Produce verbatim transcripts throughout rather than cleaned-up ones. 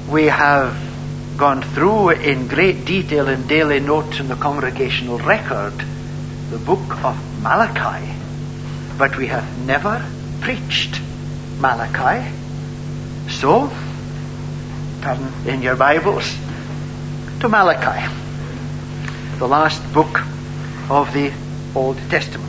we have gone through in great detail in daily notes in the congregational record the book of Malachi, but we have never preached Malachi. So, turn in your Bibles to Malachi, the last book of the Old Testament.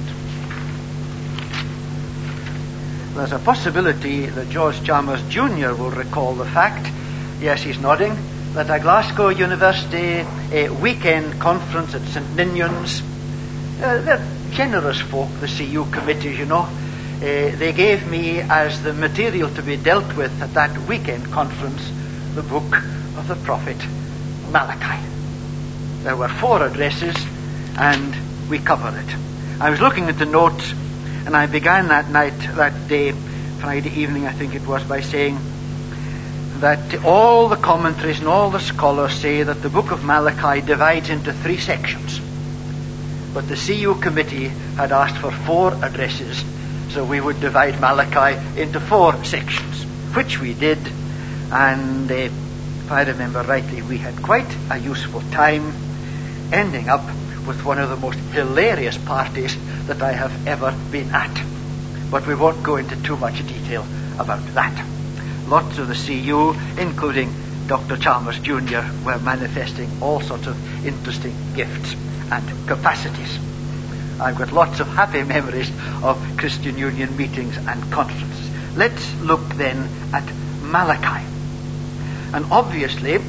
There's a possibility that George Chalmers Junior will recall the fact, yes, he's nodding, that a Glasgow University a weekend conference at St Ninian's, uh, they're generous folk, the C U committees, you know, uh, they gave me as the material to be dealt with at that weekend conference the book of the prophet Malachi. There were four addresses and we covered it. I was looking at the notes and I began that night, that day, Friday evening I think it was, by saying that all the commentaries and all the scholars say that the book of Malachi divides into three sections. But the C U committee had asked for four addresses, so we would divide Malachi into four sections, which we did, and uh, if I remember rightly, we had quite a useful time, ending up with one of the most hilarious parties that I have ever been at. But we won't go into too much detail about that. Lots of the C U, including Doctor Chalmers Junior, were manifesting all sorts of interesting gifts and capacities. I've got lots of happy memories of Christian Union meetings and conferences. Let's look then at Malachi. And obviously,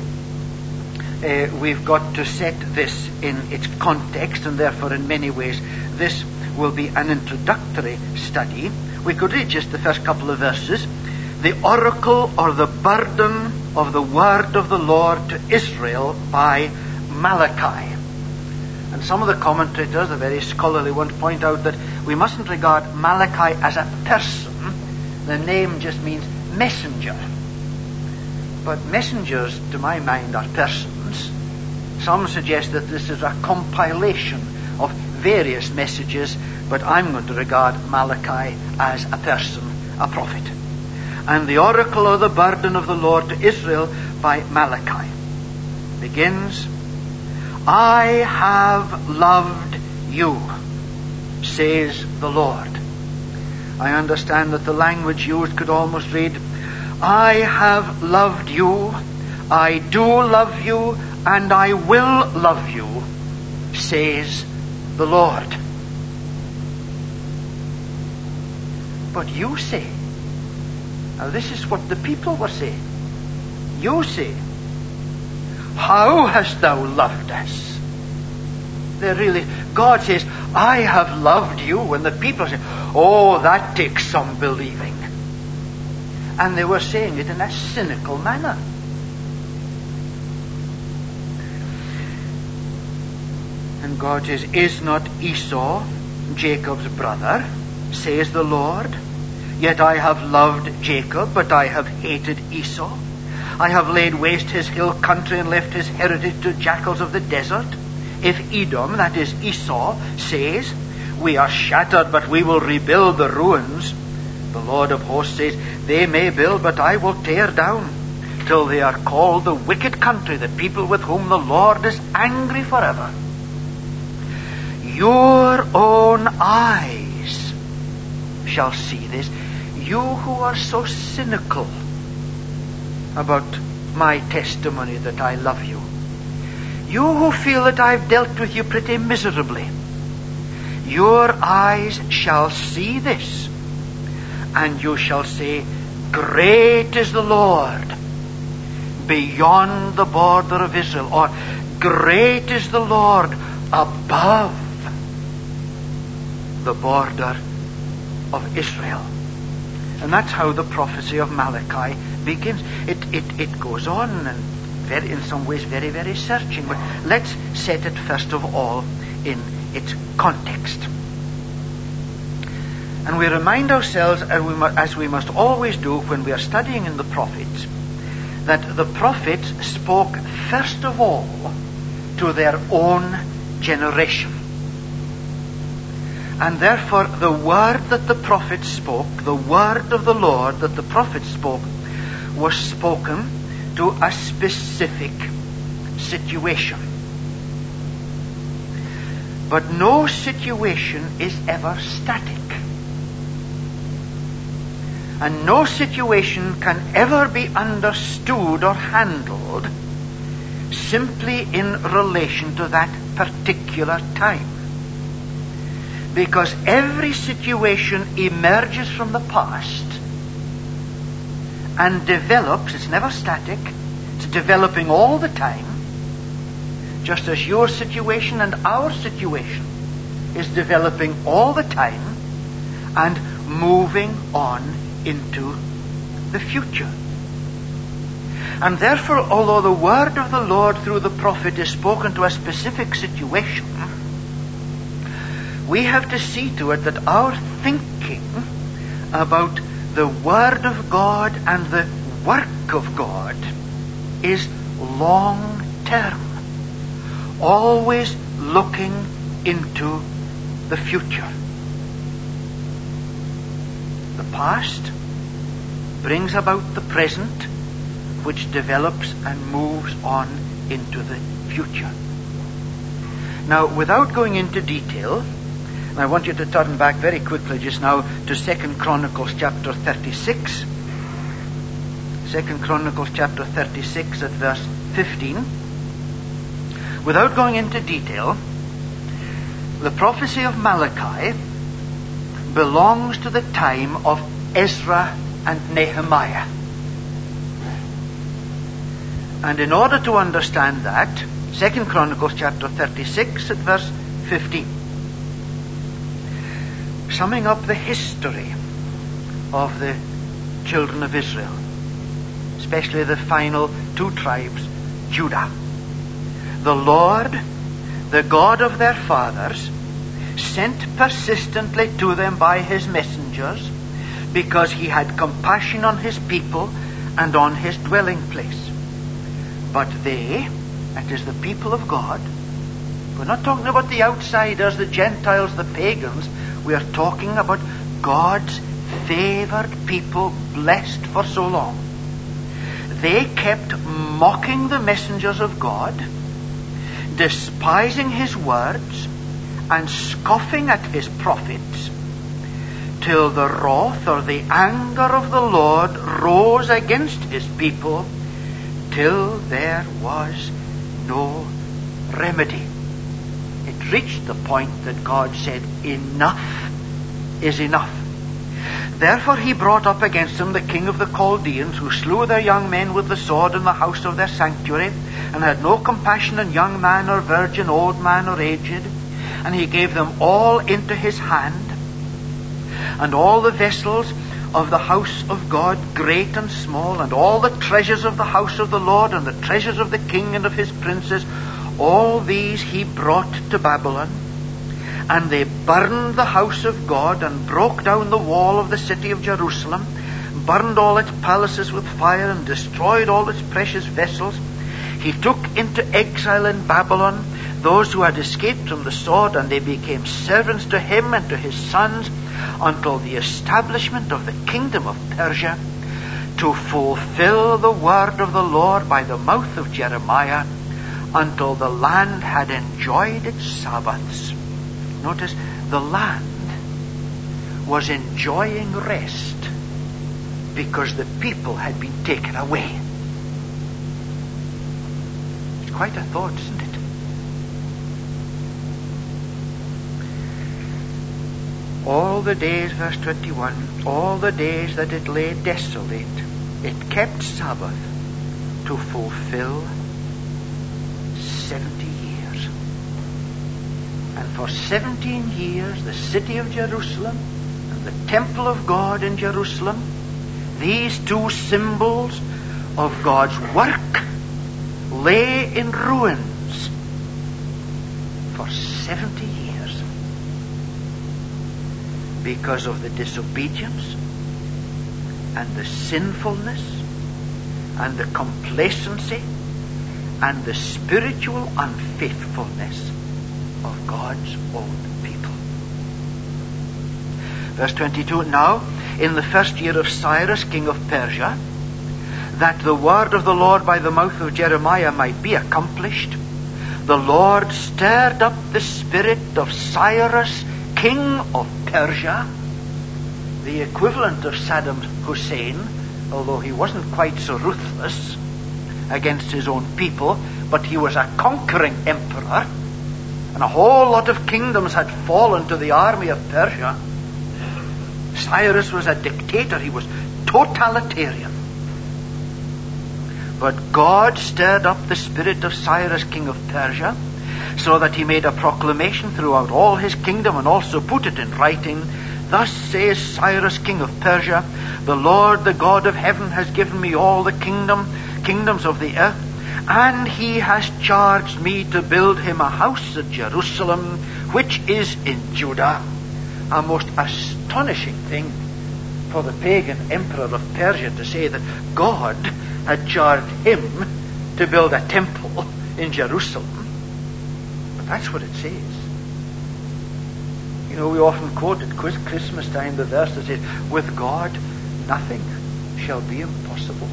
Uh, we've got to set this in its context, and therefore in many ways this will be an introductory study. We could read just the first couple of verses. The oracle or the burden of the word of the Lord to Israel by Malachi. And some of the commentators, the very scholarly ones, point out that we mustn't regard Malachi as a person. The name just means messenger. But messengers, to my mind, are persons. Some suggest that this is a compilation of various messages, but I'm going to regard Malachi as a person, a prophet. And the oracle or the burden of the Lord to Israel by Malachi begins, I have loved you, says the Lord. I understand that the language used could almost read, I have loved you, I do love you, and I will love you, says the Lord. But you say, now this is what the people were saying. You say, how hast thou loved us? They're really, God says, I have loved you, and the people say, oh, that takes some believing. And they were saying it in a cynical manner. And God says, is not Esau Jacob's brother, says the Lord? Yet I have loved Jacob, but I have hated Esau. I have laid waste his hill country and left his heritage to jackals of the desert. If Edom, that is Esau, says, we are shattered, but we will rebuild the ruins, the Lord of hosts says, they may build, but I will tear down, till they are called the wicked country, the people with whom the Lord is angry forever. Your own eyes shall see this. You who are so cynical about my testimony that I love you. You who feel that I've dealt with you pretty miserably. Your eyes shall see this. And you shall say, great is the Lord beyond the border of Israel, or great is the Lord above the border of Israel. And that's how the prophecy of Malachi begins. It, it, it goes on, and very, in some ways very, very searching. But let's set it first of all in its context. And we remind ourselves, as we, mu- as we must always do when we are studying in the prophets, that the prophets spoke first of all to their own generation. And therefore the word that the prophets spoke, the word of the Lord that the prophets spoke, was spoken to a specific situation. But no situation is ever static. And no situation can ever be understood or handled simply in relation to that particular time. Because every situation emerges from the past and develops. It's never static. It's developing all the time, just as your situation and our situation is developing all the time and moving on into the future. And therefore, although the word of the Lord through the prophet is spoken to a specific situation, we have to see to it that our thinking about the word of God and the work of God is long term, always looking into the future. The past brings about the present, which develops and moves on into the future. Now, without going into detail, I want you to turn back very quickly just now to Second Chronicles chapter thirty-six. Second Chronicles chapter thirty-six at verse fifteen. Without going into detail, the prophecy of Malachi belongs to the time of Ezra and Nehemiah. And in order to understand that, Second Chronicles chapter thirty-six at verse fifteen. Summing up the history of the children of Israel, especially the final two tribes, Judah. The Lord, the God of their fathers, sent persistently to them by his messengers because he had compassion on his people and on his dwelling place. But they, that is the people of God, we're not talking about the outsiders, the Gentiles, the pagans. We are talking about God's favored people, blessed for so long. They kept mocking the messengers of God, despising his words, and scoffing at his prophets, till the wrath or the anger of the Lord rose against his people, till there was no remedy. It reached the point that God said, enough is enough. Therefore he brought up against them the king of the Chaldeans, who slew their young men with the sword in the house of their sanctuary, and had no compassion on young man or virgin, old man or aged. And he gave them all into his hand, and all the vessels of the house of God, great and small, and all the treasures of the house of the Lord, and the treasures of the king and of his princes, all these he brought to Babylon. And they burned the house of God, and broke down the wall of the city of Jerusalem, burned all its palaces with fire, and destroyed all its precious vessels. He took into exile in Babylon those who had escaped from the sword, and they became servants to him and to his sons, until the establishment of the kingdom of Persia, to fulfill the word of the Lord by the mouth of Jeremiah, until the land had enjoyed its Sabbaths. Notice, the land was enjoying rest because the people had been taken away. It's quite a thought, isn't it? All the days, verse twenty-one, all the days that it lay desolate, it kept Sabbath to fulfill seventy years. And for seventeen years, the city of Jerusalem and the temple of God in Jerusalem, these two symbols of God's work, lay in ruins for seventy years. Because of the disobedience and the sinfulness and the complacency and the spiritual unfaithfulness of God's own people. Verse twenty-two, now in the first year of Cyrus, king of Persia, that the word of the Lord by the mouth of Jeremiah might be accomplished, the Lord stirred up the spirit of Cyrus, king of Persia, the equivalent of Saddam Hussein, although he wasn't quite so ruthless against his own people, but he was a conquering emperor, and a whole lot of kingdoms had fallen to the army of Persia. Cyrus was a dictator. He was totalitarian. But God stirred up the spirit of Cyrus, king of Persia, so that he made a proclamation throughout all his kingdom and also put it in writing. Thus says Cyrus, king of Persia, the Lord, the God of heaven, has given me all the kingdom, kingdoms of the earth, and he has charged me to build him a house at Jerusalem, which is in Judah. A most astonishing thing for the pagan emperor of Persia to say that God had charged him to build a temple in Jerusalem. But that's what it says. You know, we often quote at Christmas time the verse that says, with God nothing shall be impossible.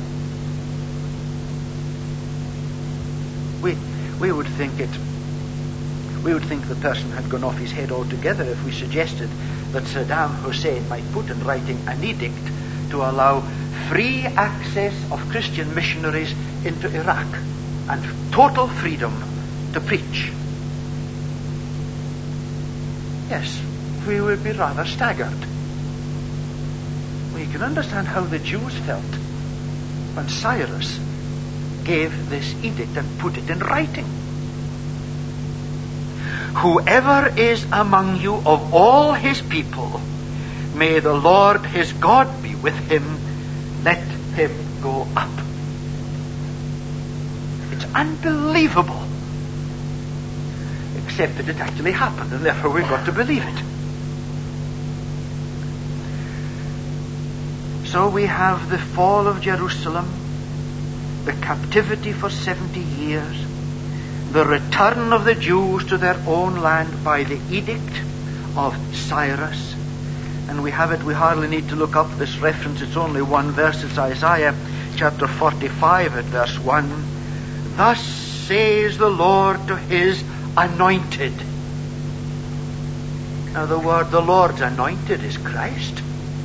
We we would think it we would think the person had gone off his head altogether if we suggested that Saddam Hussein might put in writing an edict to allow free access of Christian missionaries into Iraq and total freedom to preach. Yes, we would be rather staggered. We can understand how the Jews felt when Cyrus gave this edict and put it in writing. Whoever is among you of all his people, may the Lord his God be with him. Let him go up. It's unbelievable. Except that it actually happened, and therefore we've got to believe it. So we have the fall of Jerusalem, the captivity for seventy years, the return of the Jews to their own land by the edict of Cyrus. And we have it, we hardly need to look up this reference, it's only one verse, it's Isaiah chapter forty-five at verse one. Thus says the Lord to his anointed. Now the word the Lord's anointed is Christ.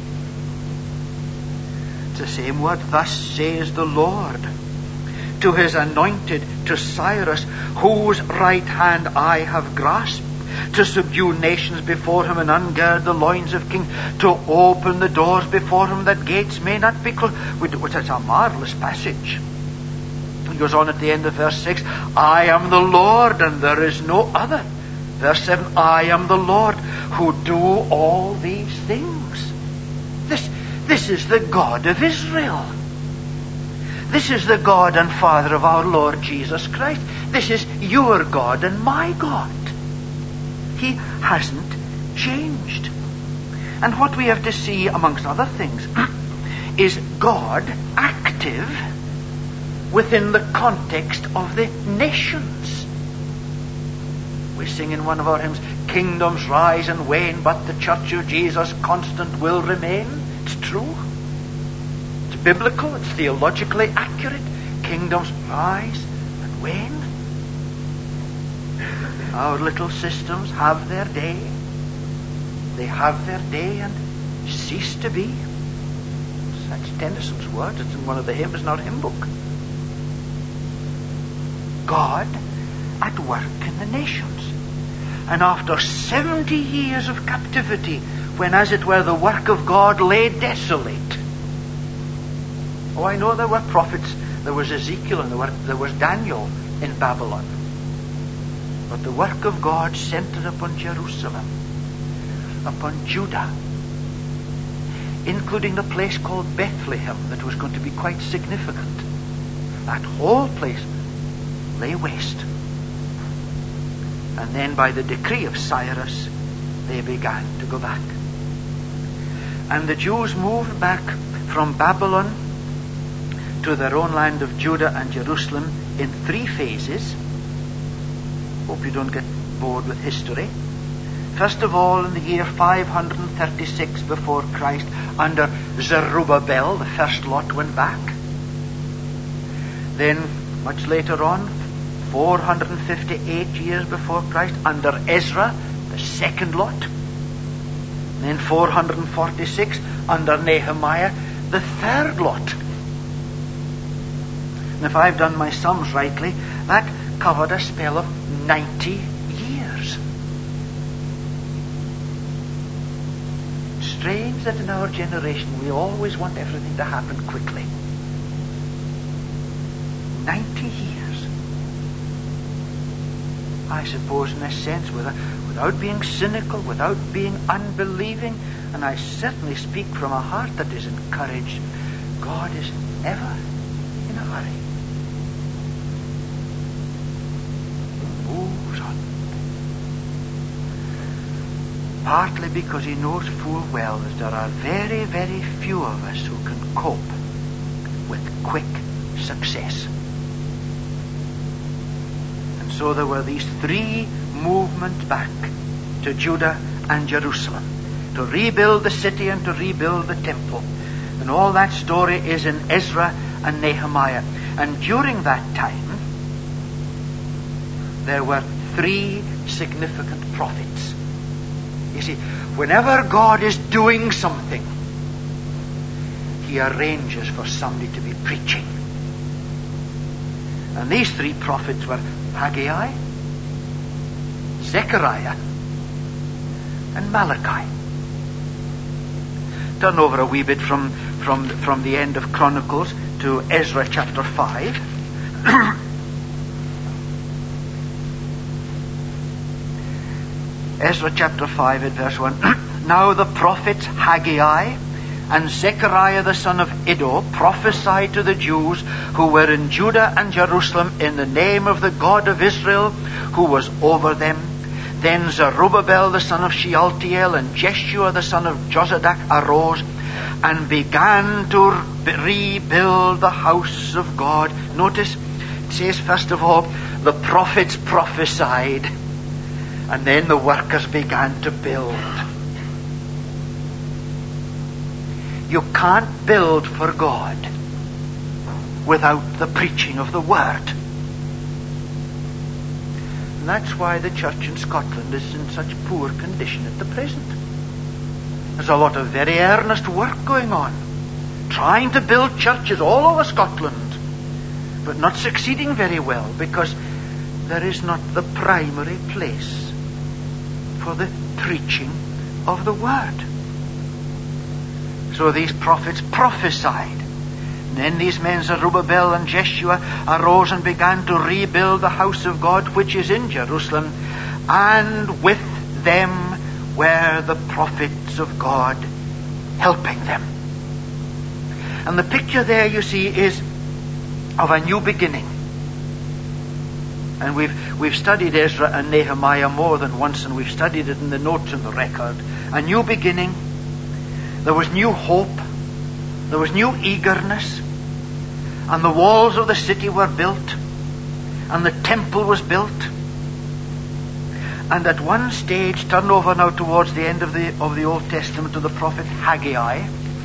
It's the same word, thus says the Lord to his anointed, to Cyrus, whose right hand I have grasped, to subdue nations before him and ungird the loins of kings, to open the doors before him that gates may not be closed. Which is a marvelous passage. He goes on at the end of verse six, I am the Lord and there is no other. Verse seven, I am the Lord who do all these things. This, this is the God of Israel. This is the God and Father of our Lord Jesus Christ. This is your God and my God. He hasn't changed. And what we have to see, amongst other things, is God active within the context of the nations. We sing in one of our hymns, kingdoms rise and wane, but the church of Jesus constant will remain. It's true. It's biblical. It's theologically accurate. Kingdoms rise and wane. Our little systems have their day. They have their day and cease to be. That's Tennyson's words. It's in one of the hymns in our hymn book. God at work in the nations. And after seventy years of captivity, when as it were the work of God lay desolate. Oh, I know there were prophets. There was Ezekiel and there, were, there was Daniel in Babylon. But the work of God centered upon Jerusalem, upon Judah, including the place called Bethlehem that was going to be quite significant. That whole place lay waste. And then by the decree of Cyrus, they began to go back. And the Jews moved back from Babylon to their own land of Judah and Jerusalem in three phases. Hope you don't get bored with history. First of all, in the year five hundred thirty-six before Christ, under Zerubbabel, the first lot went back. Then, much later on, four hundred fifty-eight years before Christ, under Ezra, the second lot. And then four hundred forty-six, under Nehemiah, the third lot. And if I've done my sums rightly, that covered a spell of ninety years. Strange that in our generation we always want everything to happen quickly. Ninety years. I suppose in a sense, without, without being cynical, without being unbelieving, and I certainly speak from a heart that is encouraged, God is never in a hurry. He moves on. Partly because he knows full well that there are very, very few of us who can cope with quick success. And so there were these three movements back to Judah and Jerusalem, to rebuild the city and to rebuild the temple. And all that story is in Ezra and Nehemiah. And during that time, there were three significant prophets. You see, whenever God is doing something, he arranges for somebody to be preaching. And these three prophets were Haggai, Zechariah, and Malachi. Turn over a wee bit from, from, from the end of Chronicles to Ezra chapter five. Ezra chapter five at verse one. Now the prophets Haggai and Zechariah the son of Iddo prophesied to the Jews who were in Judah and Jerusalem in the name of the God of Israel who was over them. Then Zerubbabel the son of Shealtiel and Jeshua the son of Jozadak arose and began to rebuild the house of God. Notice, it says first of all, the prophets prophesied, and then the workers began to build. You can't build for God without the preaching of the Word. And that's why the church in Scotland is in such poor condition at the present. There's a lot of very earnest work going on, trying to build churches all over Scotland, but not succeeding very well because there is not the primary place for the preaching of the Word. So these prophets prophesied. And then these men, Zerubbabel and Jeshua, arose and began to rebuild the house of God which is in Jerusalem, and with them were the prophets of God helping them. And the picture there, you see, is of a new beginning. And we've we've studied Ezra and Nehemiah more than once, and we've studied it in the notes in the record. A new beginning. There was new hope. There was new eagerness. And the walls of the city were built. And the temple was built. And at one stage, turn over now towards the end of the of the Old Testament to the prophet Haggai.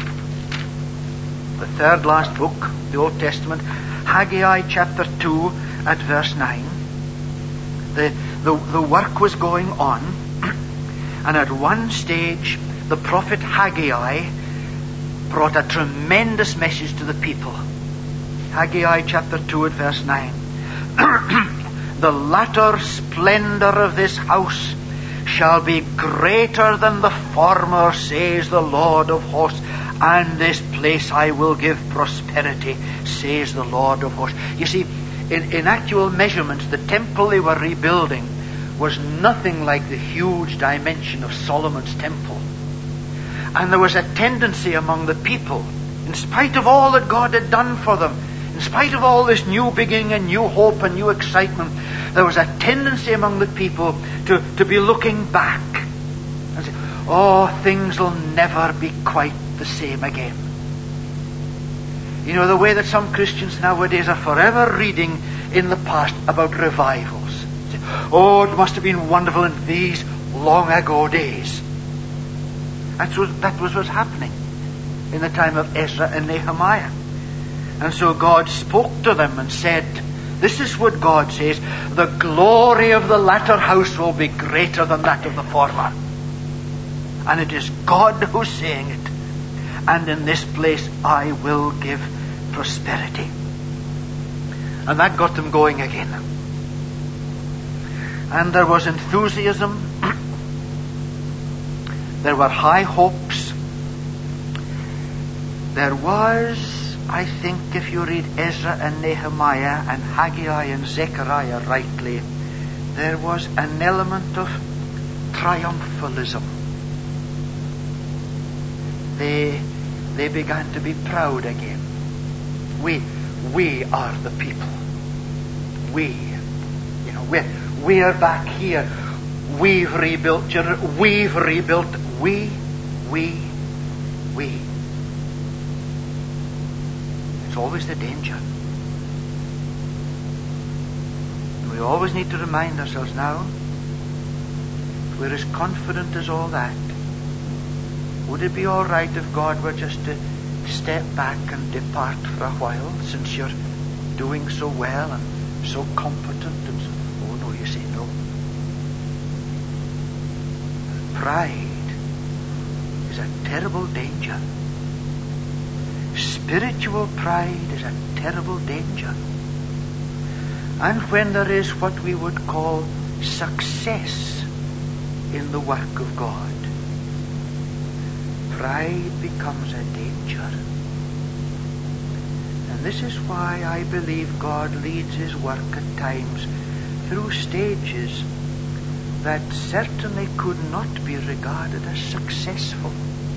The third last book, the Old Testament. Haggai chapter two at verse nine. The, the, the work was going on. And at one stage, the prophet Haggai brought a tremendous message to the people. Haggai chapter two at verse nine. The latter splendor of this house shall be greater than the former, says the Lord of hosts, and this place I will give prosperity, says the Lord of hosts. You see, in, in actual measurements, the temple they were rebuilding was nothing like the huge dimension of Solomon's temple. And there was a tendency among the people, in spite of all that God had done for them, in spite of all this new beginning and new hope and new excitement, there was a tendency among the people to, to be looking back and say, oh, things will never be quite the same again. You know, the way that some Christians nowadays are forever reading in the past about revivals. Say, oh, it must have been wonderful in these long ago days. That was, that was what was happening in the time of Ezra and Nehemiah. And so God spoke to them and said, this is what God says, the glory of the latter house will be greater than that of the former. And it is God who's saying it. And in this place I will give prosperity. And that got them going again. And there was enthusiasm. There were high hopes. There was, I think, if you read Ezra and Nehemiah and Haggai and Zechariah rightly, there was an element of triumphalism. They, they began to be proud again. We, we are the people. We, you know, we're, we're back here. We've rebuilt Jerusalem. We've rebuilt. We, we, we. It's always the danger. And we always need to remind ourselves now, if we're as confident as all that, would it be all right if God were just to step back and depart for a while, since you're doing so well and so competent and so... Oh no, you say no. Pride is a terrible danger. Spiritual pride is a terrible danger. And when there is what we would call success in the work of God, pride becomes a danger. And this is why I believe God leads his work at times through stages that certainly could not be regarded as successful,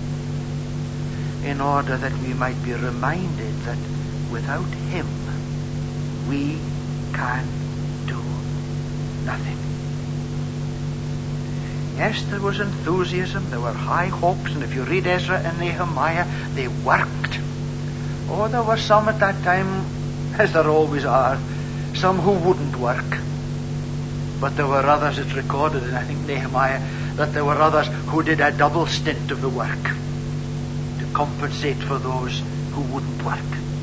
in order that we might be reminded that without him we can do nothing. Yes, there was enthusiasm, there were high hopes, and if you read Ezra and Nehemiah, they worked. Oh, there were some at that time, as there always are, some who wouldn't work. But there were others, it's recorded in, I think, Nehemiah, that there were others who did a double stint of the work to compensate for those who wouldn't work.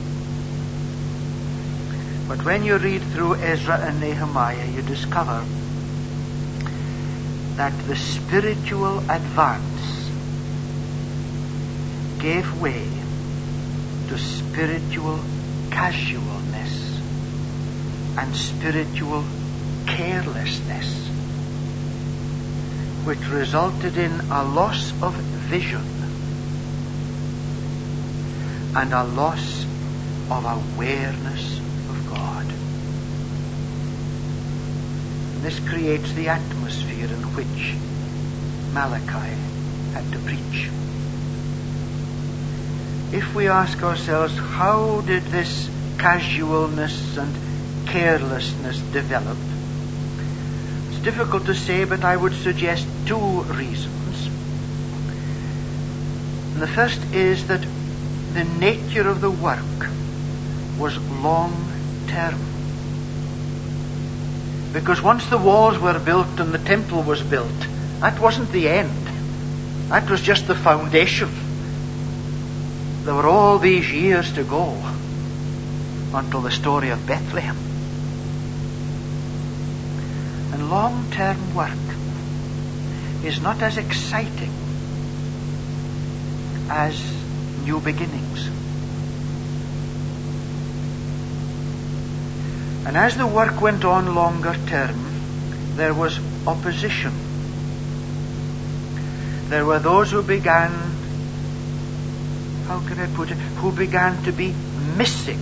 But when you read through Ezra and Nehemiah, you discover that the spiritual advance gave way to spiritual casualness and spiritual carelessness, which resulted in a loss of vision and a loss of awareness of God. And this creates the atmosphere in which Malachi had to preach. If we ask ourselves, how did this casualness and carelessness develop? It's difficult to say, but I would suggest two reasons. And the first is that the nature of the work was long-term. Because once the walls were built and the temple was built, that wasn't the end. That was just the foundation. There were all these years to go until the story of Bethlehem. And long-term work is not as exciting as new beginnings. And as the work went on longer term, there was opposition. There were those who began, how can I put it, who began to be missing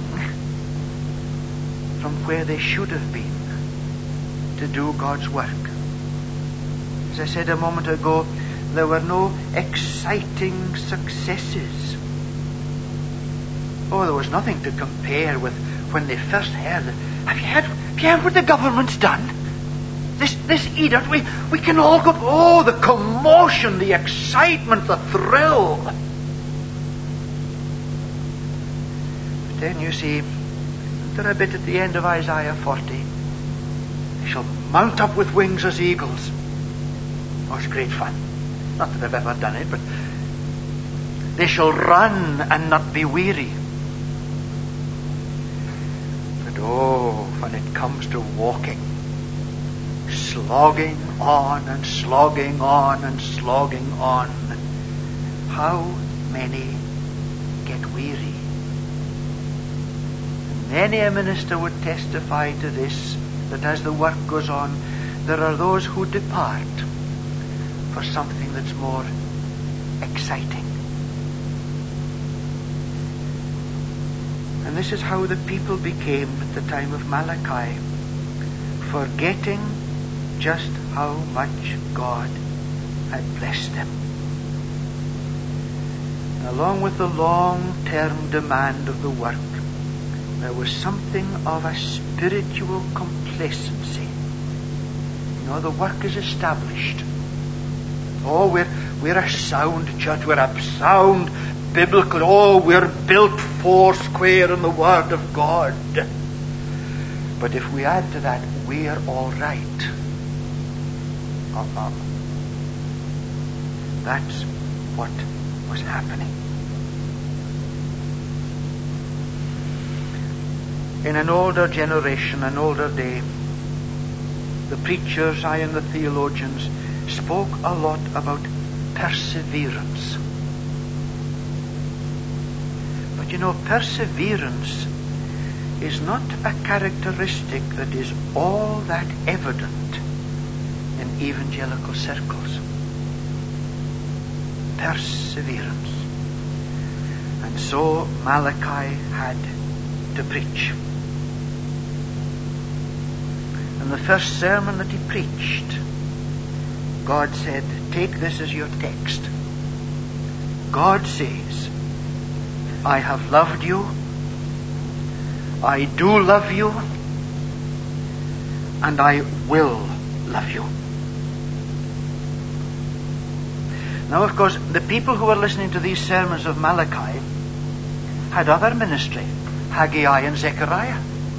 from where they should have been to do God's work. As I said a moment ago, there were no exciting successes. Oh, there was nothing to compare with when they first heard it. Have you heard, have you heard what the government's done? This this edict, we, we can all go, oh, the commotion, the excitement, the thrill. But then you see, there a bit at the end of Isaiah forty, they shall mount up with wings as eagles. Oh, it's great fun. Not that I've ever done it, but they shall run and not be weary. oh, when it comes to walking, slogging on and slogging on and slogging on, how many get weary? And many a minister would testify to this, that as the work goes on, there are those who depart for something that's more exciting. And this is how the people became at the time of Malachi, forgetting just how much God had blessed them. And along with the long-term demand of the work, there was something of a spiritual complacency. You know, the work is established. Oh, we're, we're a sound church, we're a sound biblical, oh, we're built four square in the Word of God. But if we add to that, we're all right. Uh-uh. That's what was happening. In an older generation, an older day, the preachers, I and the theologians, spoke a lot about perseverance. But you know, perseverance is not a characteristic that is all that evident in evangelical circles. Perseverance. And so Malachi had to preach. And the first sermon that he preached, God said, take this as your text. God says, I have loved you, I do love you, and I will love you. Now, of course, the people who were listening to these sermons of Malachi had other ministry, Haggai and Zechariah.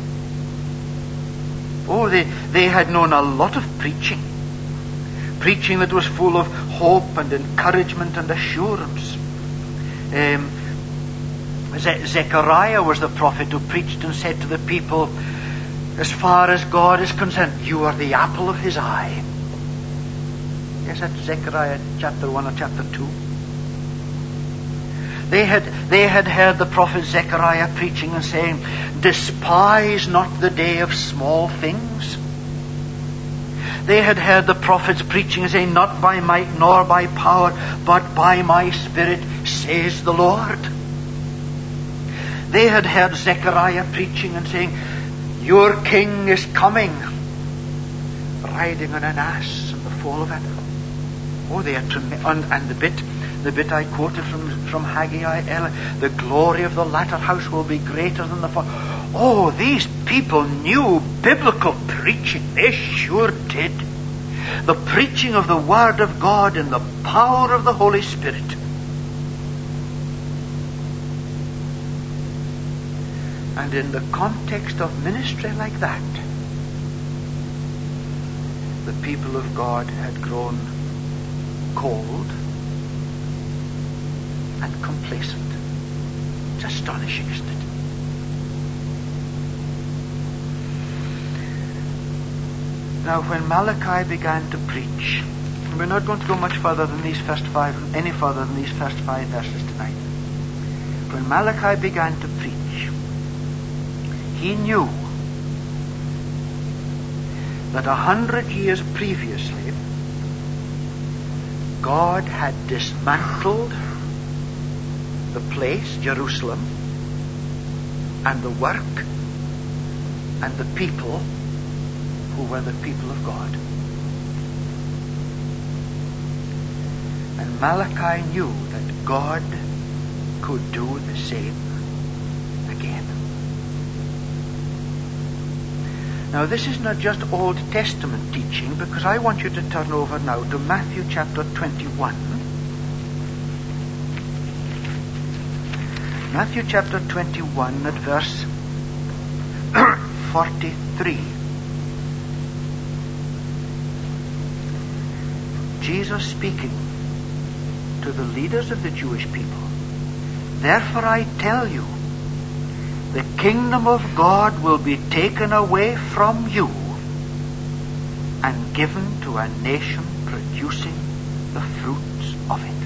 Oh, they, they had known a lot of preaching. Preaching that was full of hope and encouragement and assurance. Um, Ze- Zechariah was the prophet who preached and said to the people, as far as God is concerned, you are the apple of his eye. Yes, that's Zechariah chapter one or chapter two. They had, they had heard the prophet Zechariah preaching and saying, despise not the day of small things. They had heard the prophets preaching and saying, not by might nor by power, but by my Spirit, says the Lord. They had heard Zechariah preaching and saying, your king is coming, riding on an ass in the fall of it. Oh, they had trem- and, and the bit the bit I quoted from, from Haggai, the glory of the latter house will be greater than the former. Oh, these people knew biblical preaching. They sure did. The preaching of the Word of God in the power of the Holy Spirit. And in the context of ministry like that, the people of God had grown cold and complacent. It's astonishing, isn't it? Now, when Malachi began to preach, and we're not going to go much further than these first five, any further than these first five verses tonight. When Malachi began to preach, he knew that a hundred years previously, God had dismantled the place, Jerusalem, and the work, and the people who were the people of God. And Malachi knew that God could do the same again. Now, this is not just Old Testament teaching, because I want you to turn over now to Matthew chapter twenty-one. Matthew chapter twenty-one at verse forty-three. Jesus speaking to the leaders of the Jewish people. Therefore I tell you, the kingdom of God will be taken away from you and given to a nation producing the fruits of it.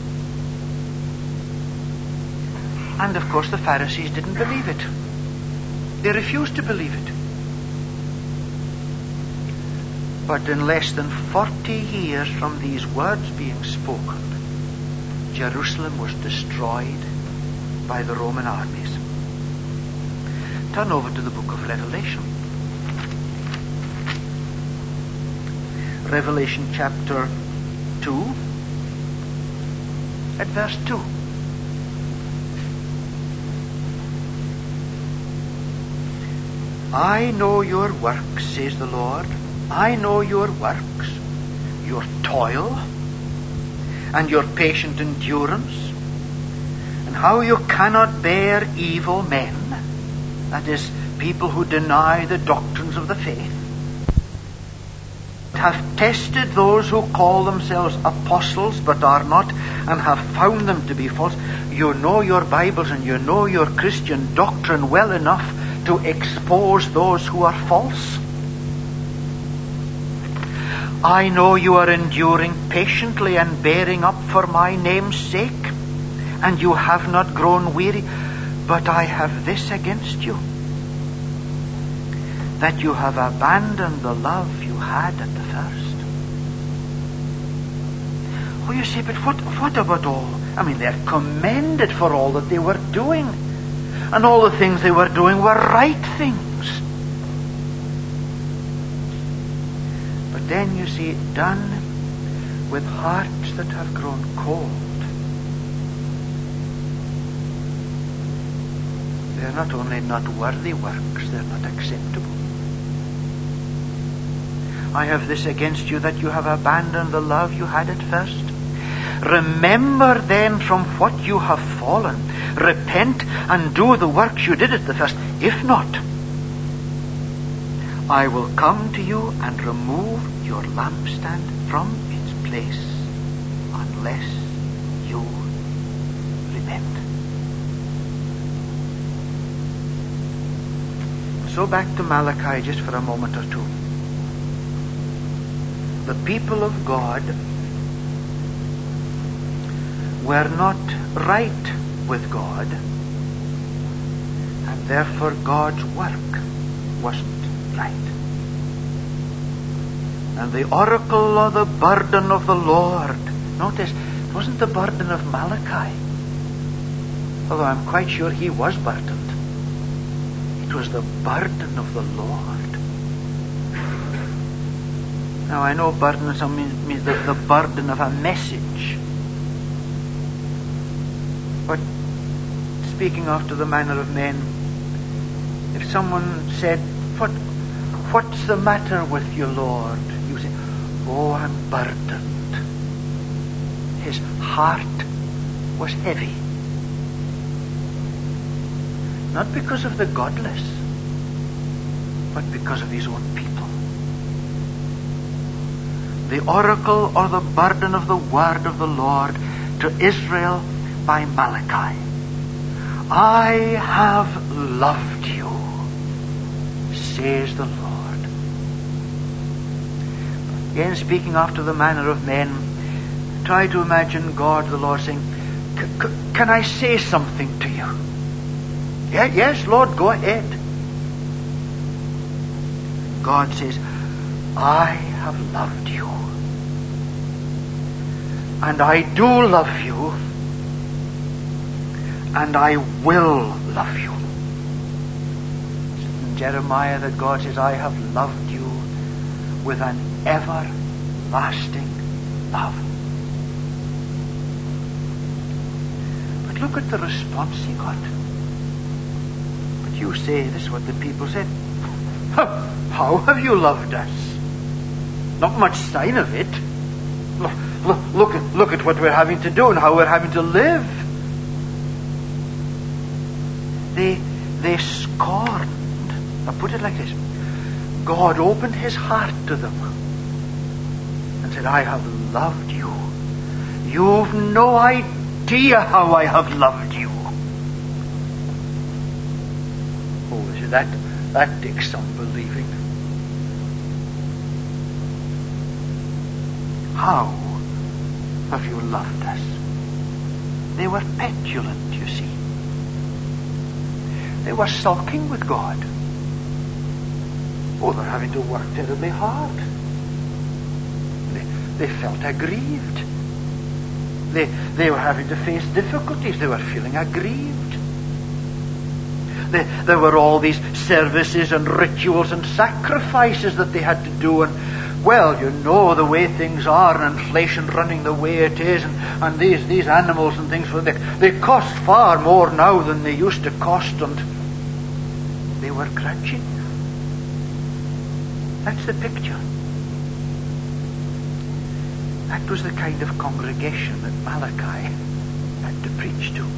And of course the Pharisees didn't believe it. They refused to believe it. But in less than forty years from these words being spoken, Jerusalem was destroyed by the Roman armies. Turn over to the book of Revelation. Revelation chapter two, at verse two. I know your works, says the Lord. I know your works, your toil, and your patient endurance, and how you cannot bear evil men, that is, people who deny the doctrines of the faith, have tested those who call themselves apostles but are not, and have found them to be false. You know your Bibles and you know your Christian doctrine well enough to expose those who are false. I know you are enduring patiently and bearing up for my name's sake, and you have not grown weary. But I have this against you, that you have abandoned the love you had at the first. Oh, you say, but what, what about all? I mean, they're commended for all that they were doing. And all the things they were doing were right things. But then you see it done with hearts that have grown cold. They're not only not worthy works, they're not acceptable. I have this against you, that you have abandoned the love you had at first. Remember then from what you have fallen. Repent and do the works you did at the first. If not, I will come to you and remove your lampstand from its place unless you repent. So back to Malachi just for a moment or two. The people of God were not right with God, and therefore God's work wasn't right. And the oracle or the burden of the Lord, notice, it wasn't the burden of Malachi, although I'm quite sure he was burdened. It was the burden of the Lord. Now I know burden means, means the, the burden of a message. But speaking after the manner of men, if someone said, What, what's the matter with you, Lord? You say, oh, I'm burdened. His heart was heavy. Not because of the godless, but because of his own people. The oracle or the burden of the word of the Lord to Israel by Malachi. I have loved you, says the Lord. Again, speaking after the manner of men, try to imagine God, the Lord, saying, can I say something to you? Yeah, yes, Lord, go ahead. God says, I have loved you. And I do love you. And I will love you. In Jeremiah that God says, I have loved you with an everlasting love. But look at the response he got. But you say, this is what the people said. How have you loved us? Not much sign of it. Look, look, look, at, look at what we're having to do and how we're having to live. They, they scorned. I'll put it like this. God opened his heart to them and said, I have loved you. You've no idea how I have loved you. that, that takes some believing. How have you loved us? They were petulant, you see. They were sulking with God. Oh, they're having to work terribly hard. They, they felt aggrieved. They, they were having to face difficulties. They were feeling aggrieved. They, there were all these services and rituals and sacrifices that they had to do. And, well, you know the way things are, and inflation running the way it is, and, and these, these animals and things, they, they cost far more now than they used to cost, and they were grudging. That's the picture. That was the kind of congregation that Malachi had to preach to.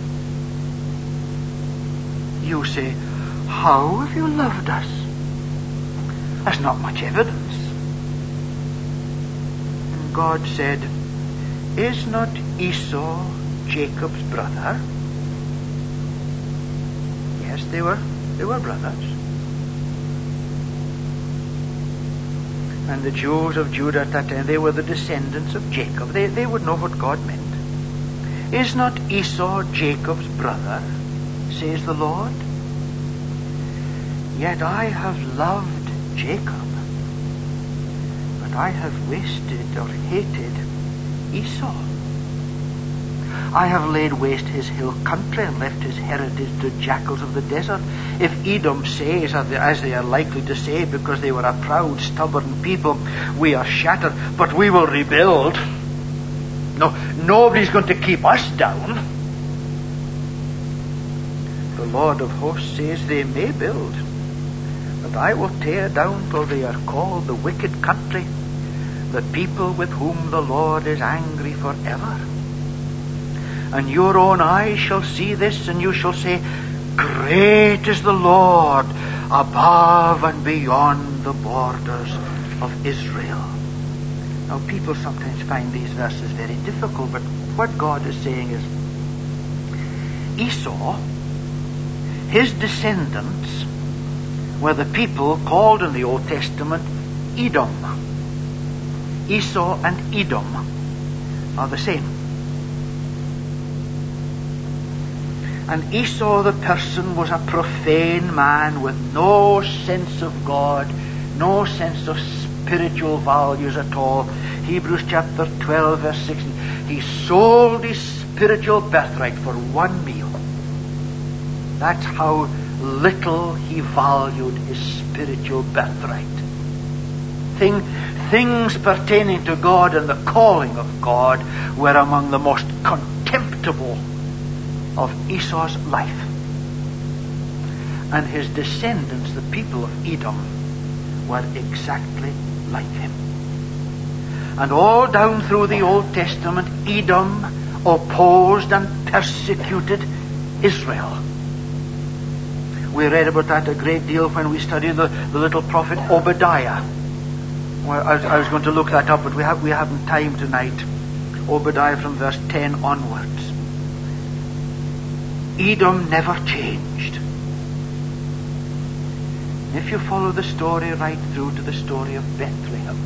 You say, how have you loved us? There's not much evidence. And God said, is not Esau Jacob's brother? Yes, they were, they were brothers. And the Jews of Judah at that time, they were the descendants of Jacob. They, they would know what God meant. Is not Esau Jacob's brother, says the Lord? Yet I have loved Jacob, but I have wasted or hated Esau. I have laid waste his hill country and left his heritage to jackals of the desert. If Edom says, as they are likely to say, because they were a proud, stubborn people, we are shattered, but we will rebuild. No, nobody's going to keep us down. The Lord of hosts says they may build, but I will tear down till they are called the wicked country, the people with whom the Lord is angry forever. And your own eyes shall see this, and you shall say, great is the Lord above and beyond the borders of Israel. Now, people sometimes find these verses very difficult, but what God is saying is, Esau, his descendants, were the people called in the Old Testament Edom. Esau and Edom are the same. And Esau the person was a profane man with no sense of God, no sense of spiritual values at all. Hebrews chapter twelve verse sixteen. He sold his spiritual birthright for one meal. That's how little he valued his spiritual birthright. Thing, things pertaining to God and the calling of God were among the most contemptible of Esau's life. And his descendants, the people of Edom, were exactly like him. And all down through the Old Testament, Edom opposed and persecuted Israel. We read about that a great deal when we studied the, the little prophet Obadiah. Well, I, was, I was going to look that up, but we, have, we haven't time tonight. Obadiah from verse ten onwards. Edom never changed. If you follow the story right through to the story of Bethlehem,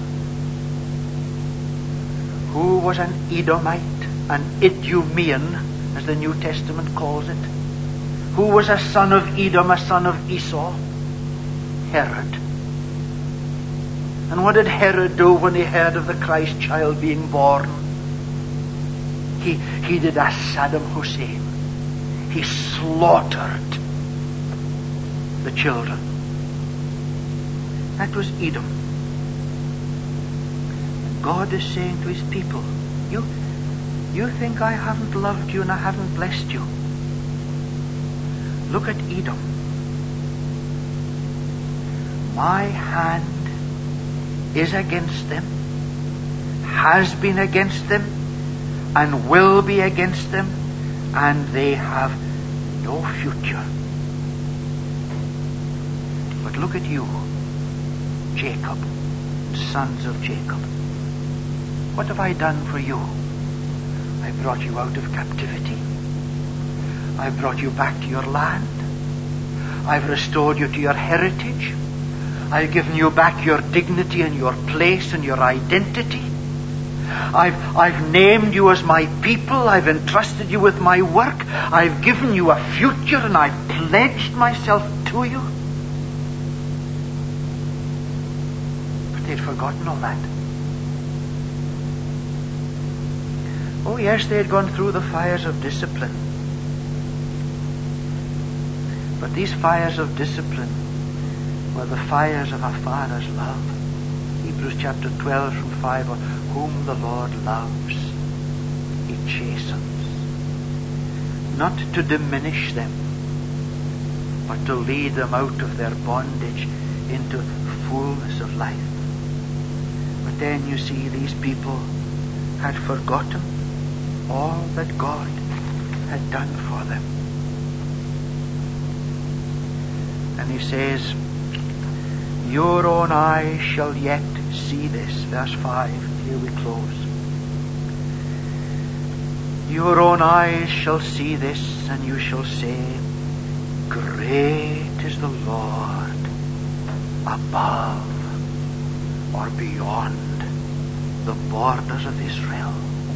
who was an Edomite, an Idumean, as the New Testament calls it? Who was a son of Edom, a son of Esau? Herod. And what did Herod do when he heard of the Christ child being born? He, he did as Saddam Hussein. He slaughtered the children. That was Edom. And God is saying to his people, you, you think I haven't loved you and I haven't blessed you? Look at Edom. My hand is against them, has been against them, and will be against them, and they have no future. But look at you, Jacob, sons of Jacob. What have I done for you? I brought you out of captivity. I brought you back to your land. I've restored you to your heritage. I've given you back your dignity and your place and your identity. I've, I've named you as my people. I've entrusted you with my work. I've given you a future, and I've pledged myself to you. But they'd forgotten all that. Oh yes, they had gone through the fires of discipline. But these fires of discipline were the fires of our Father's love. Hebrews chapter twelve from five, whom the Lord loves, He chastens. Not to diminish them, but to lead them out of their bondage into fullness of life. But then you see, these people had forgotten all that God had done for them. And He says, your own eyes shall yet see this. Verse five, here we close. Your own eyes shall see this, and you shall say, great is the Lord above or beyond the borders of Israel.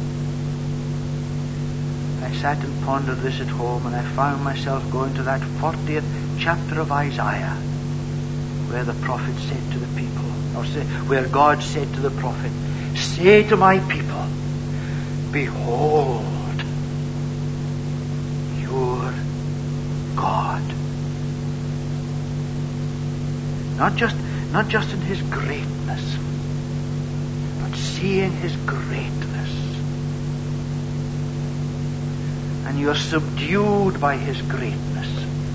I sat and pondered this at home, and I found myself going to that fortieth chapter of Isaiah, where the prophet said to the people, or say, where God said to the prophet, say to my people, behold your God. Not just, not just in His greatness, but seeing His greatness. And you're subdued by His greatness.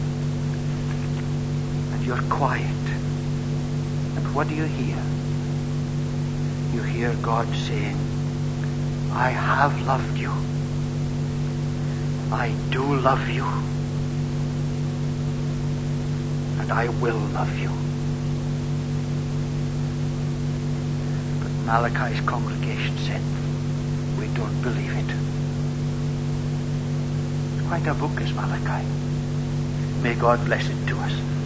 And you're quiet. And what do you hear? You hear God saying, I have loved you. I do love you. And I will love you. But Malachi's congregation said, we don't believe it. Quite a book is Malachi. May God bless it to us.